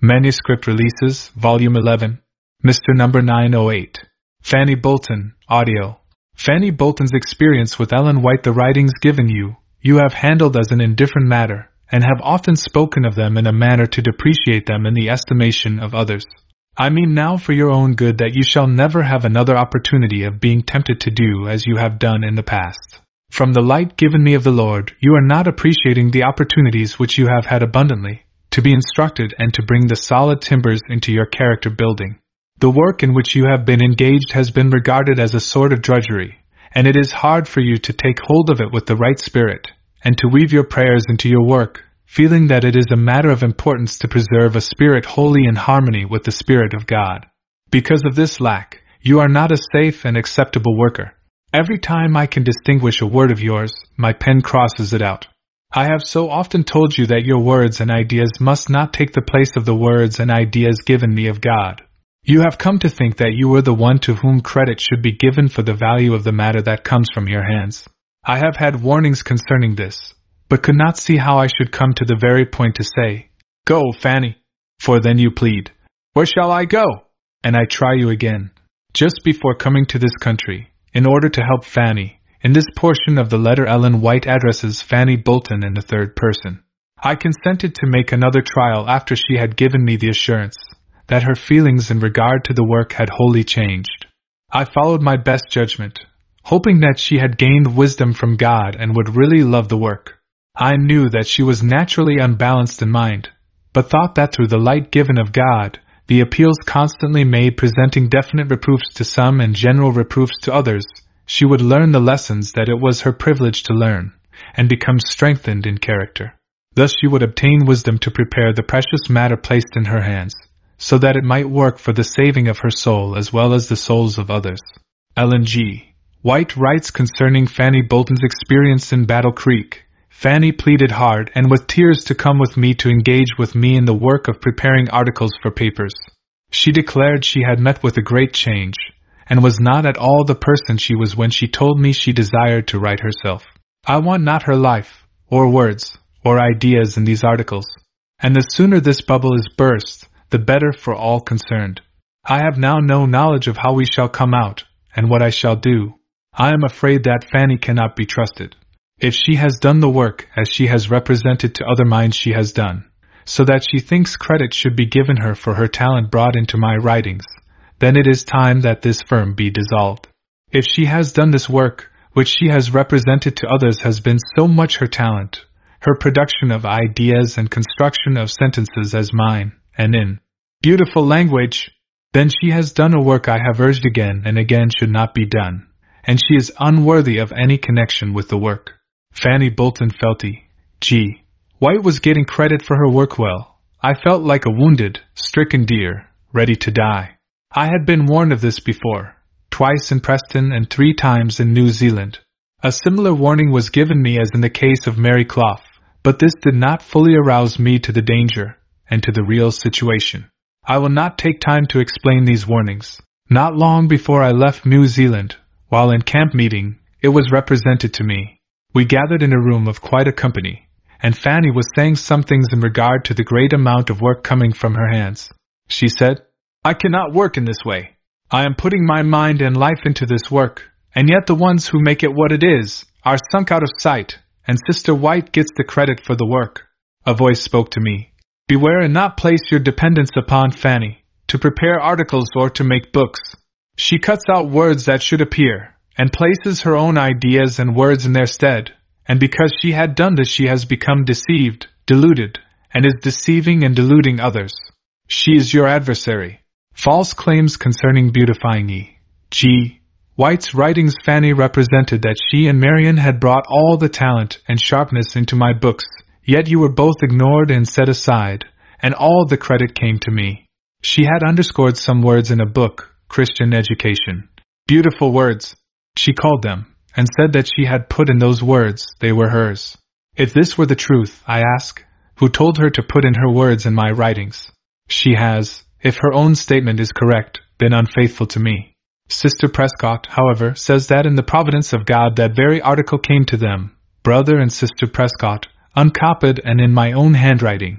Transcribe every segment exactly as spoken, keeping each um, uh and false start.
Manuscript Releases, Volume eleven. Mister Number nine oh eight. Fanny Bolton, Audio. Fanny Bolton's experience with Ellen White. The writings given you, you have handled as an indifferent matter, and have often spoken of them in a manner to depreciate them in the estimation of others. I mean now for your own good that you shall never have another opportunity of being tempted to do as you have done in the past. From the light given me of the Lord, you are not appreciating the opportunities which you have had abundantly, to be instructed and to bring the solid timbers into your character building. The work in which you have been engaged has been regarded as a sort of drudgery, and it is hard for you to take hold of it with the right spirit, and to weave your prayers into your work, feeling that it is a matter of importance to preserve a spirit wholly in harmony with the Spirit of God. Because of this lack, you are not a safe and acceptable worker. Every time I can distinguish a word of yours, my pen crosses it out. I have so often told you that your words and ideas must not take the place of the words and ideas given me of God. You have come to think that you were the one to whom credit should be given for the value of the matter that comes from your hands. I have had warnings concerning this, but could not see how I should come to the very point to say, "Go, Fanny," for then you plead, "Where shall I go?" And I try you again. Just before coming to this country, in order to help Fanny, in this portion of the letter Ellen White addresses Fanny Bolton in the third person. I consented to make another trial after she had given me the assurance that her feelings in regard to the work had wholly changed. I followed my best judgment, hoping that she had gained wisdom from God and would really love the work. I knew that she was naturally unbalanced in mind, but thought that through the light given of God, the appeals constantly made presenting definite reproofs to some and general reproofs to others, she would learn the lessons that it was her privilege to learn, and become strengthened in character. Thus she would obtain wisdom to prepare the precious matter placed in her hands, so that it might work for the saving of her soul as well as the souls of others. Ellen G. White writes concerning Fanny Bolton's experience in Battle Creek. Fanny pleaded hard and with tears to come with me to engage with me in the work of preparing articles for papers. She declared she had met with a great change, and was not at all the person she was when she told me she desired to write herself. I want not her life, or words, or ideas in these articles, and the sooner this bubble is burst, the better for all concerned. I have now no knowledge of how we shall come out, and what I shall do. I am afraid that Fanny cannot be trusted. If she has done the work as she has represented to other minds she has done, so that she thinks credit should be given her for her talent brought into my writings, then it is time that this firm be dissolved. If she has done this work, which she has represented to others has been so much her talent, her production of ideas and construction of sentences as mine, and in beautiful language, then she has done a work I have urged again and again should not be done, and she is unworthy of any connection with the work. Fanny Bolton Felty, G. White was getting credit for her work well. I felt like a wounded, stricken deer, ready to die. I had been warned of this before, twice in Preston and three times in New Zealand. A similar warning was given me as in the case of Mary Clough, but this did not fully arouse me to the danger, and to the real situation. I will not take time to explain these warnings. Not long before I left New Zealand, while in camp meeting, it was represented to me. We gathered in a room of quite a company, and Fanny was saying some things in regard to the great amount of work coming from her hands. She said, "I cannot work in this way. I am putting my mind and life into this work, and yet the ones who make it what it is are sunk out of sight, and Sister White gets the credit for the work." A voice spoke to me. "Beware and not place your dependence upon Fanny, to prepare articles or to make books. She cuts out words that should appear, and places her own ideas and words in their stead, and because she had done this she has become deceived, deluded, and is deceiving and deluding others. She is your adversary." False claims concerning beautifying E. G. White's writings. Fanny represented that she and Marion had brought all the talent and sharpness into my books, yet you were both ignored and set aside, and all the credit came to me. She had underscored some words in a book, Christian Education. Beautiful words, she called them, and said that she had put in those words, they were hers. If this were the truth, I ask, who told her to put in her words in my writings? She has, if her own statement is correct, been unfaithful to me. Sister Prescott, however, says that in the providence of God that very article came to them, Brother and Sister Prescott, uncopied and in my own handwriting,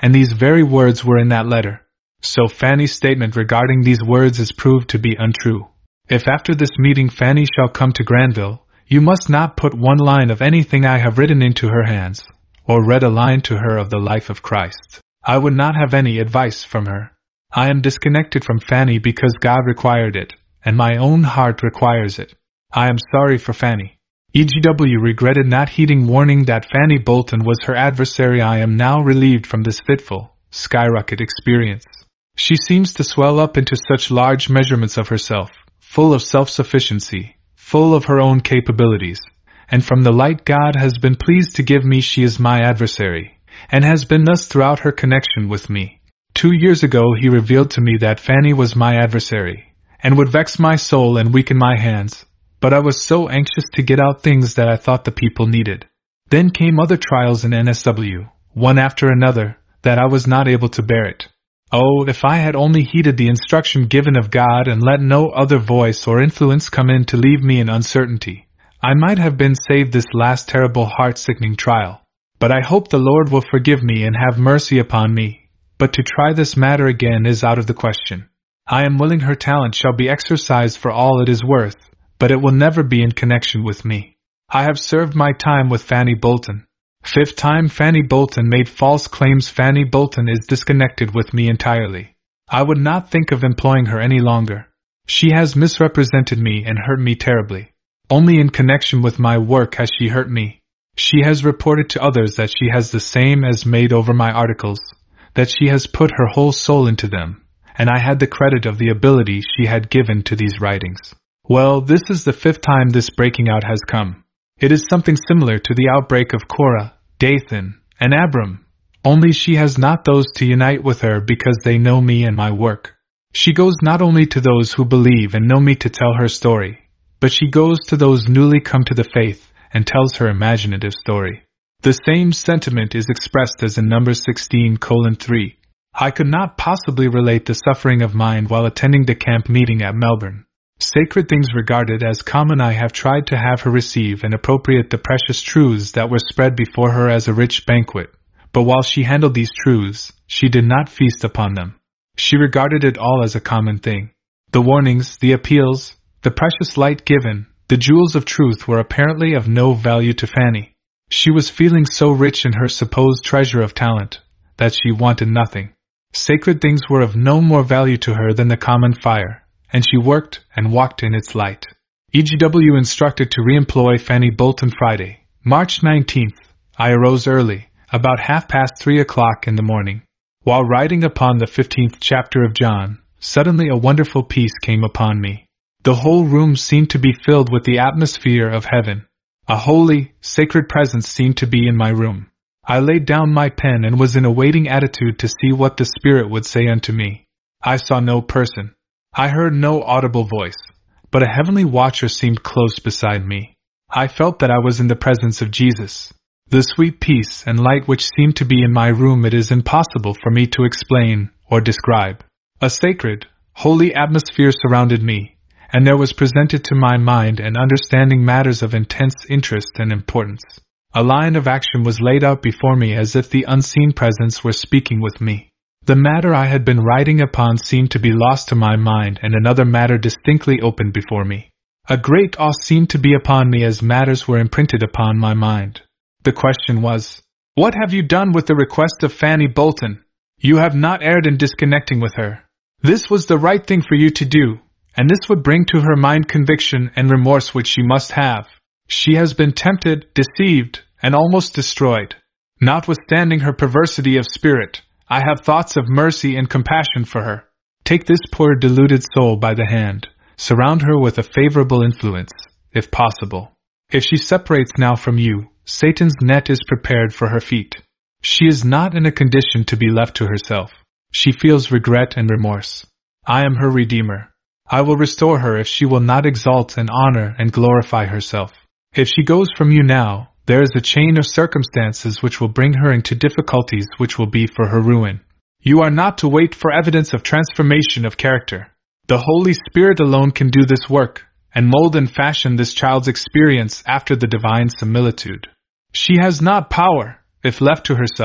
and these very words were in that letter. So Fanny's statement regarding these words is proved to be untrue. If after this meeting Fanny shall come to Granville, you must not put one line of anything I have written into her hands, or read a line to her of the life of Christ. I would not have any advice from her. I am disconnected from Fanny because God required it, and my own heart requires it. I am sorry for Fanny. E G W regretted not heeding warning that Fanny Bolton was her adversary. I am now relieved from this fitful, skyrocket experience. She seems to swell up into such large measurements of herself, full of self-sufficiency, full of her own capabilities, and from the light God has been pleased to give me she is my adversary, and has been thus throughout her connection with me. Two years ago he revealed to me that Fanny was my adversary, and would vex my soul and weaken my hands, but I was so anxious to get out things that I thought the people needed. Then came other trials in N S W, one after another, that I was not able to bear it. Oh, if I had only heeded the instruction given of God and let no other voice or influence come in to leave me in uncertainty, I might have been saved this last terrible heart-sickening trial. But I hope the Lord will forgive me and have mercy upon me. But to try this matter again is out of the question. I am willing her talent shall be exercised for all it is worth, but it will never be in connection with me. I have served my time with Fanny Bolton. Fifth time Fanny Bolton made false claims. Fanny Bolton is disconnected with me entirely. I would not think of employing her any longer. She has misrepresented me and hurt me terribly. Only in connection with my work has she hurt me. She has reported to others that she has the same as made over my articles, that she has put her whole soul into them, and I had the credit of the ability she had given to these writings. Well, this is the fifth time this breaking out has come. It is something similar to the outbreak of Korah, Dathan, and Abram, only she has not those to unite with her because they know me and my work. She goes not only to those who believe and know me to tell her story, but she goes to those newly come to the faith and tells her imaginative story. The same sentiment is expressed as in Numbers sixteen colon three. I could not possibly relate the suffering of mine while attending the camp meeting at Melbourne. Sacred things regarded as common I have tried to have her receive and appropriate the precious truths that were spread before her as a rich banquet, but while she handled these truths, she did not feast upon them. She regarded it all as a common thing. The warnings, the appeals, the precious light given, the jewels of truth were apparently of no value to Fanny. She was feeling so rich in her supposed treasure of talent, that she wanted nothing. Sacred things were of no more value to her than the common fire, and she worked and walked in its light. E G W instructed to re-employ Fanny Bolton. Friday, March nineteenth. I arose early, about half past three o'clock in the morning. While writing upon the fifteenth chapter of John, suddenly a wonderful peace came upon me. The whole room seemed to be filled with the atmosphere of heaven. A holy, sacred presence seemed to be in my room. I laid down my pen and was in a waiting attitude to see what the Spirit would say unto me. I saw no person. I heard no audible voice, but a heavenly watcher seemed close beside me. I felt that I was in the presence of Jesus. The sweet peace and light which seemed to be in my room it is impossible for me to explain or describe. A sacred, holy atmosphere surrounded me, and there was presented to my mind and understanding matters of intense interest and importance. A line of action was laid out before me as if the unseen presence were speaking with me. The matter I had been writing upon seemed to be lost to my mind, and another matter distinctly opened before me. A great awe seemed to be upon me as matters were imprinted upon my mind. The question was, "What have you done with the request of Fanny Bolton? You have not erred in disconnecting with her. This was the right thing for you to do, and this would bring to her mind conviction and remorse which she must have. She has been tempted, deceived, and almost destroyed. Notwithstanding her perversity of spirit, I have thoughts of mercy and compassion for her. Take this poor deluded soul by the hand, surround her with a favorable influence, if possible. If she separates now from you, Satan's net is prepared for her feet. She is not in a condition to be left to herself. She feels regret and remorse. I am her Redeemer. I will restore her if she will not exalt and honor and glorify herself. If she goes from you now, there is a chain of circumstances which will bring her into difficulties which will be for her ruin. You are not to wait for evidence of transformation of character. The Holy Spirit alone can do this work, and mold and fashion this child's experience after the divine similitude. She has not power, if left to herself,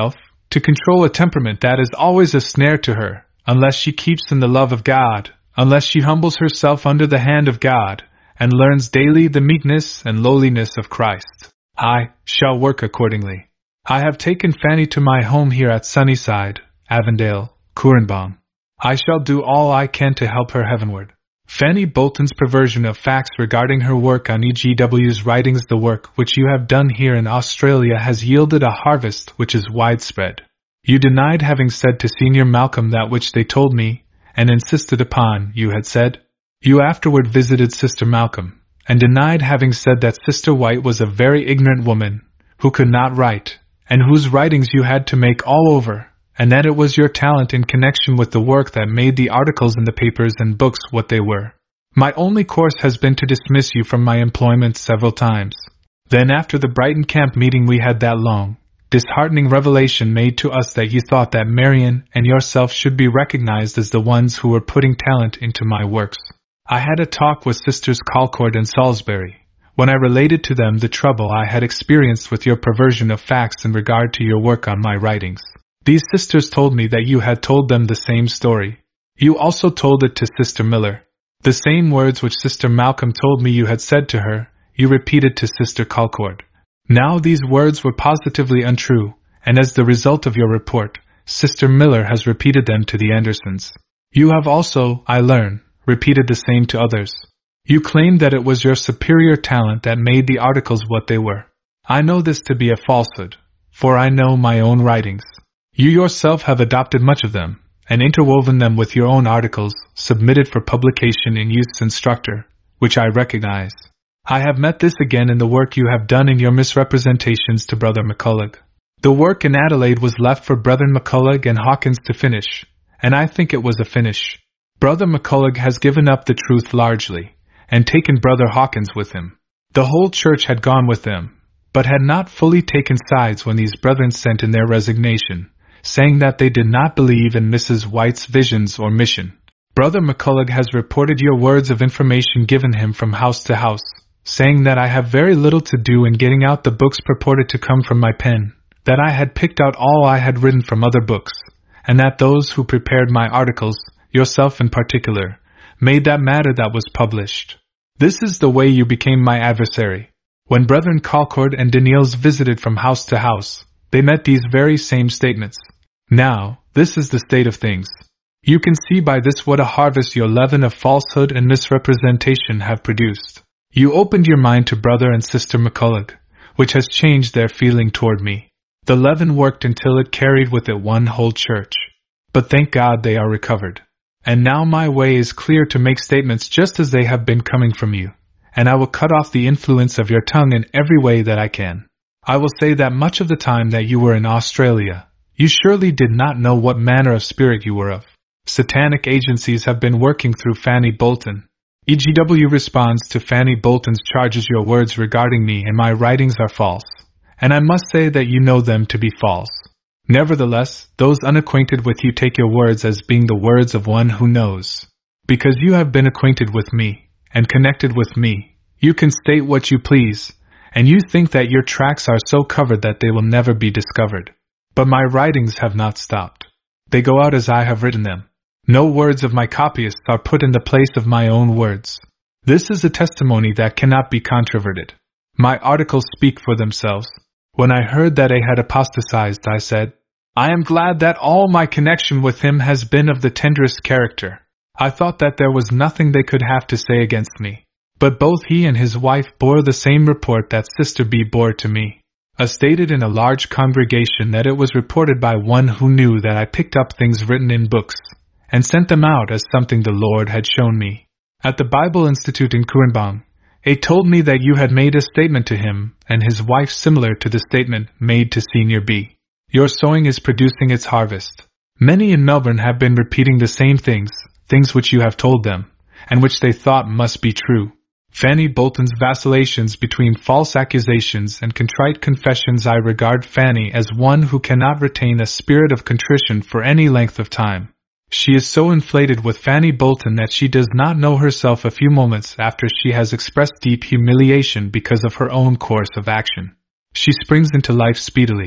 to control a temperament that is always a snare to her, unless she keeps in the love of God, unless she humbles herself under the hand of God, and learns daily the meekness and lowliness of Christ. I shall work accordingly. I have taken Fanny to my home here at Sunnyside, Avondale, Currenbong. I shall do all I can to help her heavenward. Fanny Bolton's perversion of facts regarding her work on E G W's writings. The work which you have done here in Australia has yielded a harvest which is widespread. You denied having said to Senior Malcolm that which they told me, and insisted upon, you had said. You afterward visited Sister Malcolm, and denied having said that Sister White was a very ignorant woman, who could not write, and whose writings you had to make all over, and that it was your talent in connection with the work that made the articles in the papers and books what they were. My only course has been to dismiss you from my employment several times. Then after the Brighton camp meeting we had that long, disheartening revelation made to us that you thought that Marion and yourself should be recognized as the ones who were putting talent into my works. I had a talk with Sisters Calcord and Salisbury, when I related to them the trouble I had experienced with your perversion of facts in regard to your work on my writings. These sisters told me that you had told them the same story. You also told it to Sister Miller. The same words which Sister Malcolm told me you had said to her, you repeated to Sister Calcord. Now these words were positively untrue, and as the result of your report, Sister Miller has repeated them to the Andersons. You have also, I learn, repeated the same to others. You claimed that it was your superior talent that made the articles what they were. I know this to be a falsehood, for I know my own writings. You yourself have adopted much of them, and interwoven them with your own articles, submitted for publication in Youth's Instructor, which I recognize. I have met this again in the work you have done in your misrepresentations to Brother McCulloch. The work in Adelaide was left for Brethren McCulloch and Hawkins to finish, and I think it was a finish. Brother McCulloch has given up the truth largely, and taken Brother Hawkins with him. The whole church had gone with them, but had not fully taken sides when these brethren sent in their resignation, saying that they did not believe in Missus White's visions or mission. Brother McCulloch has reported your words of information given him from house to house, saying that I have very little to do in getting out the books purported to come from my pen, that I had picked out all I had written from other books, and that those who prepared my articles, yourself in particular, made that matter that was published. This is the way you became my adversary. When Brethren Calcord and Daniels visited from house to house, they met these very same statements. Now, this is the state of things. You can see by this what a harvest your leaven of falsehood and misrepresentation have produced. You opened your mind to Brother and Sister McCulloch, which has changed their feeling toward me. The leaven worked until it carried with it one whole church. But thank God they are recovered. And now my way is clear to make statements just as they have been coming from you, and I will cut off the influence of your tongue in every way that I can. I will say that much of the time that you were in Australia, you surely did not know what manner of spirit you were of. Satanic agencies have been working through Fanny Bolton. E G W responds to Fanny Bolton's charges. Your words regarding me and my writings are false, and I must say that you know them to be false. Nevertheless, those unacquainted with you take your words as being the words of one who knows. Because you have been acquainted with me, and connected with me, you can state what you please, and you think that your tracks are so covered that they will never be discovered. But my writings have not stopped. They go out as I have written them. No words of my copyists are put in the place of my own words. This is a testimony that cannot be controverted. My articles speak for themselves. When I heard that I had apostatized, I said, I am glad that all my connection with him has been of the tenderest character. I thought that there was nothing they could have to say against me. But both he and his wife bore the same report that Sister B bore to me. I stated in a large congregation that it was reported by one who knew that I picked up things written in books, and sent them out as something the Lord had shown me. At the Bible Institute in Currenbong, it told me that you had made a statement to him and his wife similar to the statement made to Senior B. Your sowing is producing its harvest. Many in Melbourne have been repeating the same things, things which you have told them, and which they thought must be true. Fanny Bolton's vacillations between false accusations and contrite confessions. I regard Fanny as one who cannot retain a spirit of contrition for any length of time. She is so inflated with Fanny Bolton that she does not know herself a few moments after she has expressed deep humiliation because of her own course of action. She springs into life speedily,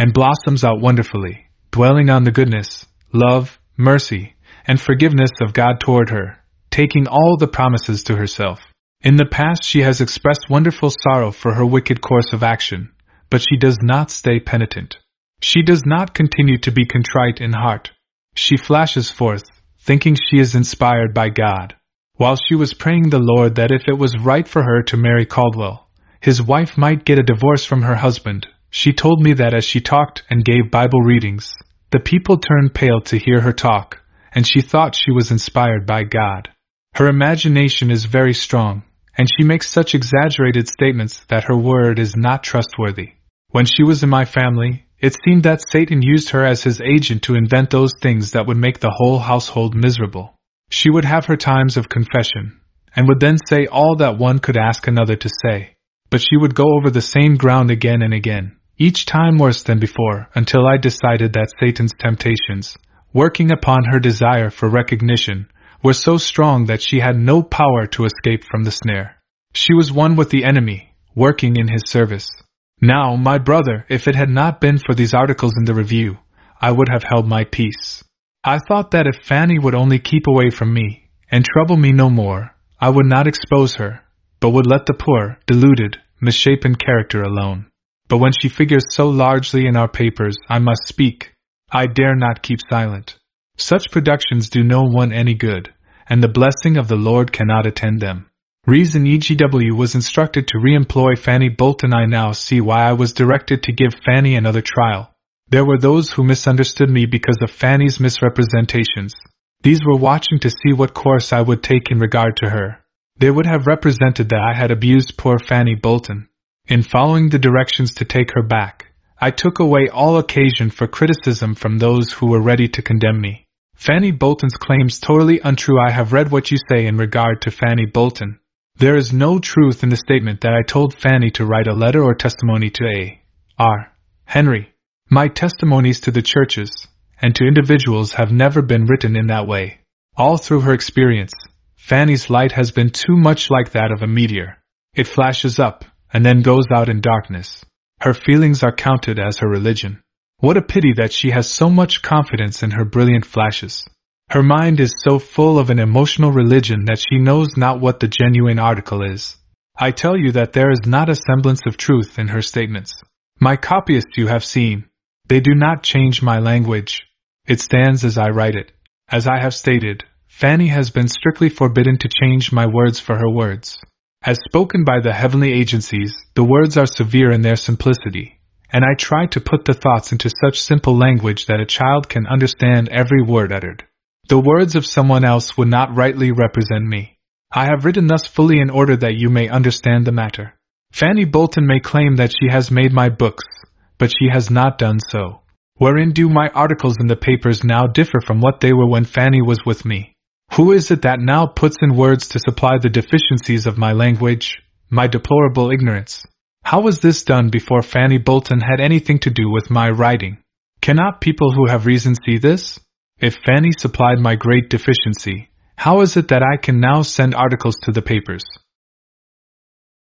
and blossoms out wonderfully, dwelling on the goodness, love, mercy, and forgiveness of God toward her, taking all the promises to herself. In the past she has expressed wonderful sorrow for her wicked course of action, but she does not stay penitent. She does not continue to be contrite in heart. She flashes forth, thinking she is inspired by God. While she was praying the Lord that if it was right for her to marry Caldwell, his wife might get a divorce from her husband, she told me that as she talked and gave Bible readings, the people turned pale to hear her talk, and she thought she was inspired by God. Her imagination is very strong, and she makes such exaggerated statements that her word is not trustworthy. When she was in my family, it seemed that Satan used her as his agent to invent those things that would make the whole household miserable. She would have her times of confession, and would then say all that one could ask another to say. But she would go over the same ground again and again, each time worse than before, until I decided that Satan's temptations, working upon her desire for recognition, were so strong that she had no power to escape from the snare. She was one with the enemy, working in his service. Now, my brother, if it had not been for these articles in the Review, I would have held my peace. I thought that if Fanny would only keep away from me, and trouble me no more, I would not expose her, but would let the poor, deluded, misshapen character alone. But when she figures so largely in our papers, I must speak. I dare not keep silent. Such productions do no one any good, and the blessing of the Lord cannot attend them. Reason E G W was instructed to re-employ Fanny Bolton. I now see why I was directed to give Fanny another trial. There were those who misunderstood me because of Fanny's misrepresentations. These were watching to see what course I would take in regard to her. They would have represented that I had abused poor Fanny Bolton. In following the directions to take her back, I took away all occasion for criticism from those who were ready to condemn me. Fanny Bolton's claims totally untrue. I have read what you say in regard to Fanny Bolton. There is no truth in the statement that I told Fanny to write a letter or testimony to A. R. Henry. My testimonies to the churches and to individuals have never been written in that way. All through her experience, Fanny's light has been too much like that of a meteor. It flashes up and then goes out in darkness. Her feelings are counted as her religion. What a pity that she has so much confidence in her brilliant flashes. Her mind is so full of an emotional religion that she knows not what the genuine article is. I tell you that there is not a semblance of truth in her statements. My copyists you have seen. They do not change my language. It stands as I write it. As I have stated, Fanny has been strictly forbidden to change my words for her words. As spoken by the heavenly agencies, the words are severe in their simplicity, and I try to put the thoughts into such simple language that a child can understand every word uttered. The words of someone else would not rightly represent me. I have written thus fully in order that you may understand the matter. Fanny Bolton may claim that she has made my books, but she has not done so. Wherein do my articles in the papers now differ from what they were when Fanny was with me? Who is it that now puts in words to supply the deficiencies of my language, my deplorable ignorance? How was this done before Fanny Bolton had anything to do with my writing? Cannot people who have reason see this? If Fanny supplied my great deficiency, how is it that I can now send articles to the papers?